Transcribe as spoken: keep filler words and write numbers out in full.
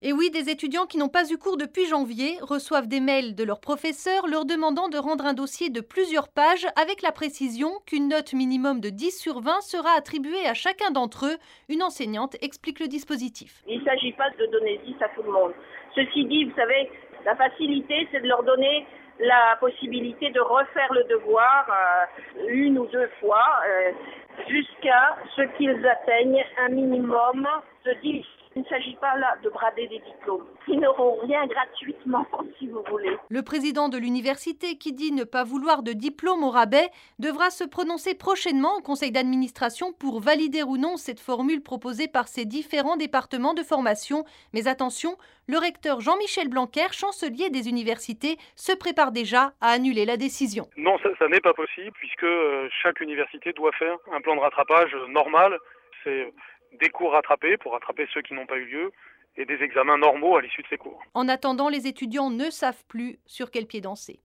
Et oui, des étudiants qui n'ont pas eu cours depuis janvier reçoivent des mails de leurs professeurs leur demandant de rendre un dossier de plusieurs pages avec la précision qu'une note minimum de dix sur vingt sera attribuée à chacun d'entre eux. Une enseignante explique le dispositif. Il ne s'agit pas de donner dix à tout le monde. Ceci dit, vous savez, la facilité, c'est de leur donner la possibilité de refaire le devoir euh, une ou deux fois euh, jusqu'à ce qu'ils atteignent un minimum de dix. Il ne s'agit pas là de brader des diplômes. Ils n'auront rien gratuitement, si vous voulez. Le président de l'université, qui dit ne pas vouloir de diplôme au rabais, devra se prononcer prochainement au conseil d'administration pour valider ou non cette formule proposée par ces différents départements de formation. Mais attention, le recteur Jean-Michel Blanquer, chancelier des universités, se prépare déjà à annuler la décision. Non, ça, ça n'est pas possible puisque euh, chaque université doit faire un plan de rattrapage normal. C'est des cours rattrapés pour rattraper ceux qui n'ont pas eu lieu et des examens normaux à l'issue de ces cours. En attendant, les étudiants ne savent plus sur quel pied danser.